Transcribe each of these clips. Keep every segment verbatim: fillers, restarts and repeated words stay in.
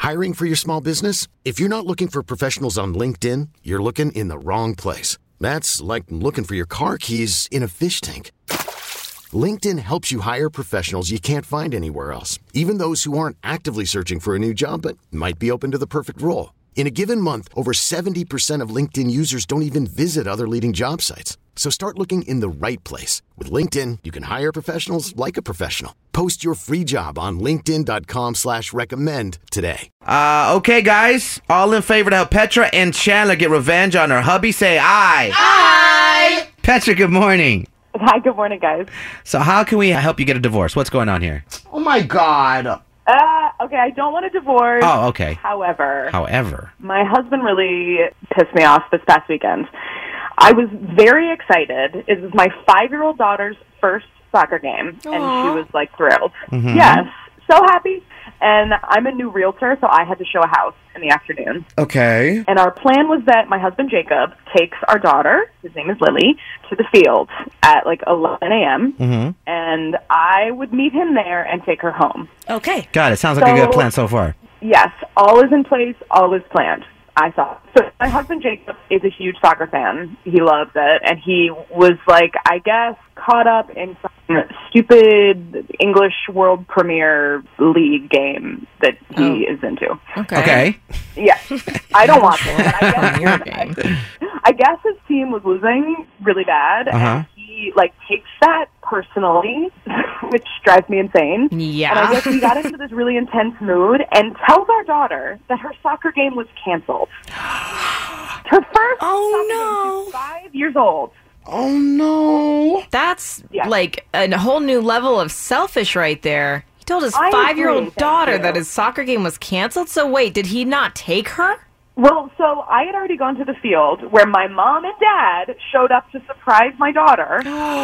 Hiring for your small business? If you're not looking for professionals on LinkedIn, you're looking in the wrong place. That's like looking for your car keys in a fish tank. LinkedIn helps you hire professionals you can't find anywhere else, even those who aren't actively searching for a new job but might be open to the perfect role. In a given month, over seventy percent of LinkedIn users don't even visit other leading job sites. So start looking in the right place. With LinkedIn, you can hire professionals like a professional. Post your free job on linkedin.com slash recommend today. Uh, okay, guys. All in favor to help Petra and Chandler get revenge on her hubby, say aye. Aye! Petra, good morning. Hi, good morning, guys. So how can we help you get a divorce? What's going on here? Oh, my God. Uh, okay, I don't want a divorce. Oh, okay. However, However. my husband really pissed me off this past weekend. I was very excited. It was my five-year-old daughter's first soccer game, Aww. and she was, like, thrilled. Mm-hmm. Yes, so happy. And I'm a new realtor, so I had to show a house in the afternoon. Okay. And our plan was that my husband, Jacob, takes our daughter, his name is Lily, to the field at, like, eleven a.m., Mm-hmm. and I would meet him there and take her home. Okay. Got it. Sounds like So- a good plan so far. Yes, all is in place, all is planned, I thought. So my husband, Jacob, is a huge soccer fan. He loves it, and he was, like, I guess, caught up in some stupid English World Premier League game that he Oh. is into. Okay. Okay. Yes, I don't watch it. But I, Premier guess, game. I guess his team was losing really bad, Uh-huh. and he, like, takes that personally, which drives me insane. Yeah. And I guess we got into this really intense mood and tells our daughter that her soccer game was canceled. Her first Oh, soccer no. game. She's five years old. Oh, no. That's Yeah. like a whole new level of selfish right there. He told his I five-year-old agree, thank daughter you. that his soccer game was canceled. So wait, did he not take her? Well, so I had already gone to the field where my mom and dad showed up to surprise my daughter.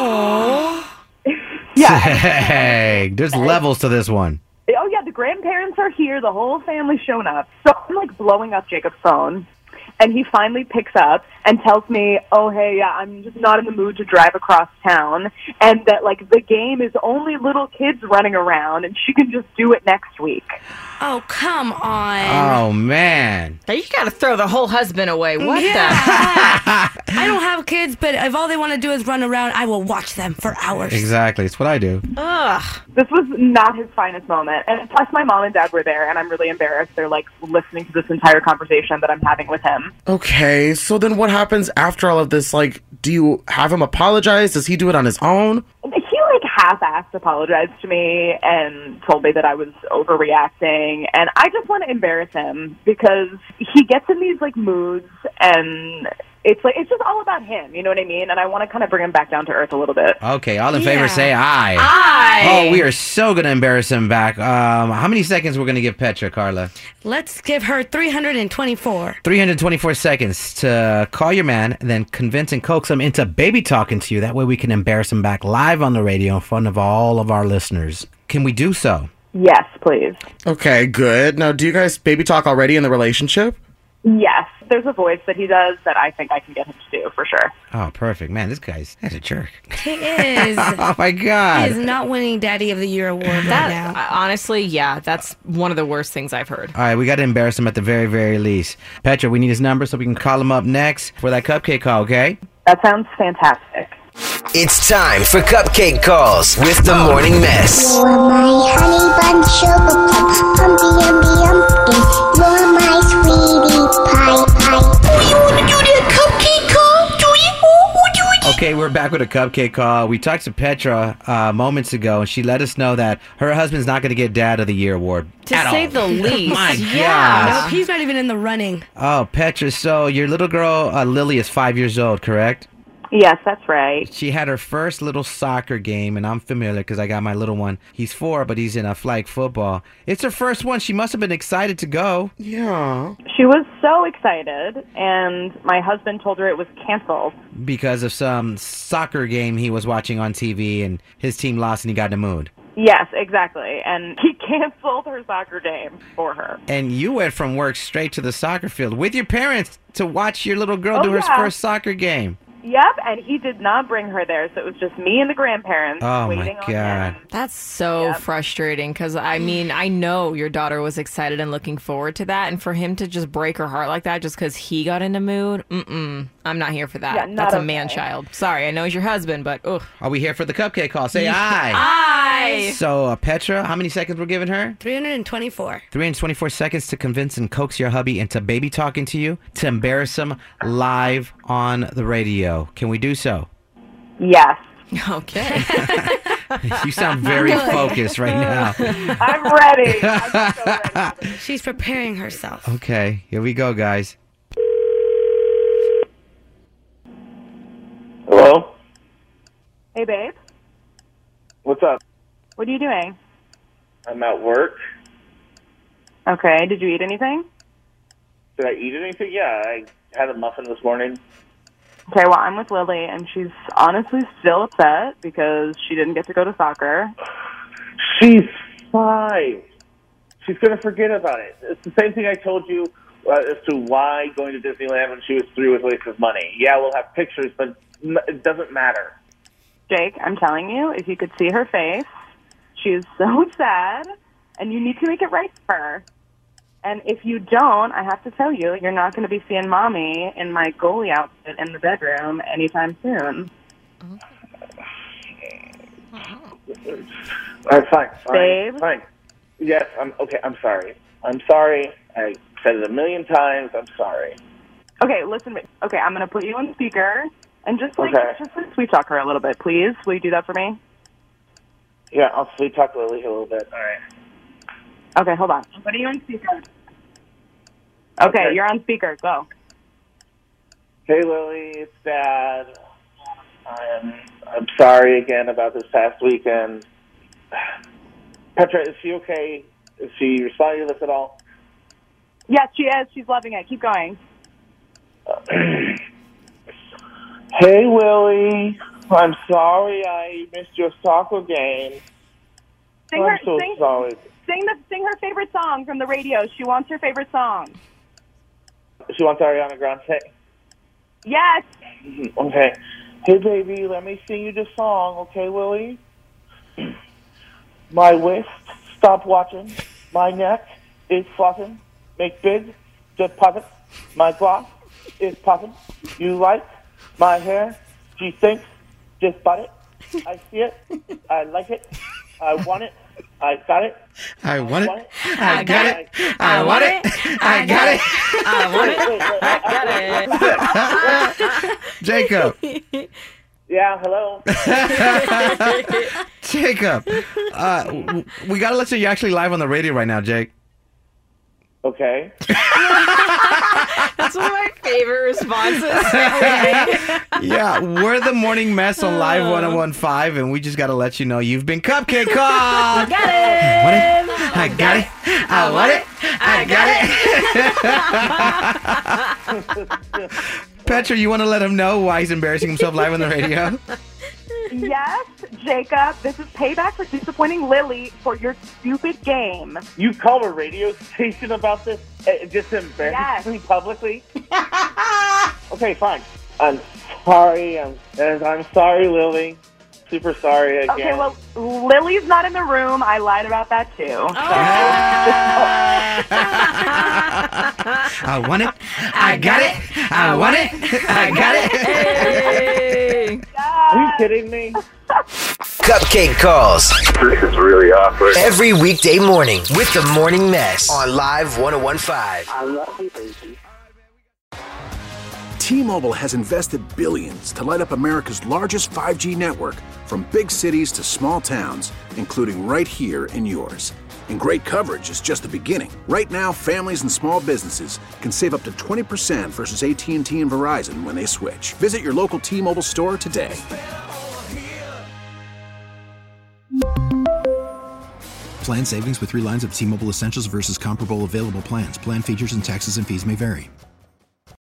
Oh. Yeah. Hey, there's levels to this one. Oh, yeah, the grandparents are here. The whole family's shown up. So I'm, like, blowing up Jacob's phone. And he finally picks up and tells me, oh, hey, yeah, I'm just not in the mood to drive across town. And that, like, the game is only little kids running around, and she can just do it next week. Oh, come on. Oh, man. Now you gotta throw the whole husband away. What Yeah. the? I don't have kids, but if all they want to do is run around, I will watch them for hours. Exactly. It's what I do. Ugh. This was not his finest moment. And plus, my mom and dad were there, and I'm really embarrassed. They're, like, listening to this entire conversation that I'm having with him. Okay, so then what happens after all of this? Like, do you have him apologize? Does he do it on his own? He, like, half-assed apologized to me and told me that I was overreacting. And I just want to embarrass him because he gets in these, like, moods, and it's like it's just all about him, you know what I mean? And I want to kind of bring him back down to earth a little bit. Okay, all in favor, Yeah. say aye. Aye. Oh, we are so going to embarrass him back. Um, how many seconds we're going to give Petra, Carla? Let's give her three hundred twenty-four. three hundred twenty-four seconds to call your man and then convince and coax him into baby talking to you. That way we can embarrass him back live on the radio in front of all of our listeners. Can we do so? Yes, please. Okay, good. Now, do you guys baby talk already in the relationship? Yes, there's a voice that he does that I think I can get him to do for sure. Oh, perfect. Man, this guy's that's a jerk. He is. Oh, my He God. is not winning Daddy of the Year award right That now. uh, honestly, yeah, that's one of the worst things I've heard. All right, we got to embarrass him at the very, very least. Petra, we need his number so we can call him up next for that cupcake call, okay? That sounds fantastic. It's time for Cupcake Calls with the Morning Mess. You're my honey bun, sugar plum, pumpy umby umpkin. You're my sweetie pie pie. Oh, you wanna do that cupcake call? Do you? Oh, do it. Okay, we're back with a cupcake call. We talked to Petra uh, moments ago, and she let us know that her husband's not going to get Dad of the Year award. To at say all. the least. My yeah. gosh. Nope, he's not even in the running. Oh, Petra, so your little girl, uh, Lily, is five years old, correct? Yes, that's right. She had her first little soccer game, and I'm familiar because I got my little one. He's four, but he's in a flag football. It's her first one. She must have been excited to go. Yeah. She was so excited, and my husband told her it was canceled. Because of some soccer game he was watching on T V, and his team lost, and he got in the mood. Yes, exactly. And he canceled her soccer game for her. And you went from work straight to the soccer field with your parents to watch your little girl Oh, do her yeah. first soccer game. Yep, and he did not bring her there, so it was just me and the grandparents Oh, my waiting on God. him. That's so Yep. frustrating because, I mean, I know your daughter was excited and looking forward to that. And for him to just break her heart like that just because he got in the mood, mm-mm, I'm not here for that. Yeah, not That's a okay. man-child. Sorry, I know he's your husband, but ugh. Are we here for the cupcake call? Say aye. Aye. So, uh, Petra, how many seconds we're giving her? three hundred twenty-four. three hundred twenty-four seconds to convince and coax your hubby into baby talking to you to embarrass him live on the radio. Can we do so? Yes. Okay. You sound very focused right now. I'm ready. I'm so ready. She's preparing herself. Okay, here we go, guys. Hello? Hey, babe. What's up? What are you doing? I'm at work. Okay, did you eat anything? Did I eat anything? Yeah, I had a muffin this morning. Okay, well, I'm with Lily, and she's honestly still upset because she didn't get to go to soccer. She's five. She's going to forget about it. It's the same thing I told you uh, as to why going to Disneyland when she was three was a waste of money. Yeah, we'll have pictures, but n- it doesn't matter. Jake, I'm telling you, if you could see her face, she is so sad, and you need to make it right for her. And if you don't, I have to tell you, you're not going to be seeing Mommy in my goalie outfit in the bedroom anytime soon. All right, fine, fine, Babe? fine. Yes, I'm okay. I'm sorry. I'm sorry. I said it a million times. I'm sorry. Okay, listen. Okay, I'm going to put you on speaker, and just like Okay. just like sweet talk her a little bit, please. Will you do that for me? Yeah, I'll sweet talk Lily a little bit. All right. Okay, hold on. I'm putting you on speaker. Okay, Okay. you're on speaker. Go. Hey, Lily, it's Dad. I'm I'm sorry again about this past weekend. Petra, is she okay? Is she responding to this at all? Yes, she is. She's loving it. Keep going. Hey, Willie. I'm sorry I missed your soccer game. Sing I'm her. so sing, sorry. Sing the. Sing her favorite song from the radio. She wants her favorite song. She wants Ariana Grande. Yes. Okay. Hey, baby, let me sing you the song, okay, Willie? My waist, stop watching. My neck is flossing. Make big, just pop it. My gloss is popping. You like my hair? She thinks, just butt it. I see it. I like it. I want it. I got it. I want want it. it. I got it. I want it. I got it. I want it. I got it. Jacob. Yeah, hello. Jacob. Uh, w- we got to let you you're actually live on the radio right now, Jake. Okay. That's one of my favorite responses. Yeah, we're the Morning Mess on Live one oh one five, and we just got to let you know you've been cupcake called. Got it. I got it. I want it. I got it. Petra, you want to let him know why he's embarrassing himself live on the radio? Yes, Jacob. This is payback for disappointing Lily for your stupid game. You called a radio station about this? Uh, just to embarrass Yes. me publicly? Okay, fine. I'm sorry. I'm, I'm sorry, Lily. Super sorry again. Okay, well, Lily's not in the room. I lied about that too. Oh. I want it. I got it. I want it. I got it. Hey. Are you kidding me? Cupcake Calls. This is really awkward. Every weekday morning with the Morning Mess on Live one oh one five. I love you, baby. T-Mobile has invested billions to light up America's largest five G network, from big cities to small towns, including right here in yours. And great coverage is just the beginning. Right now, families and small businesses can save up to twenty percent versus A T and T and Verizon when they switch. Visit your local T-Mobile store today. Plan savings with three lines of T-Mobile Essentials versus comparable available plans. Plan features and taxes and fees may vary.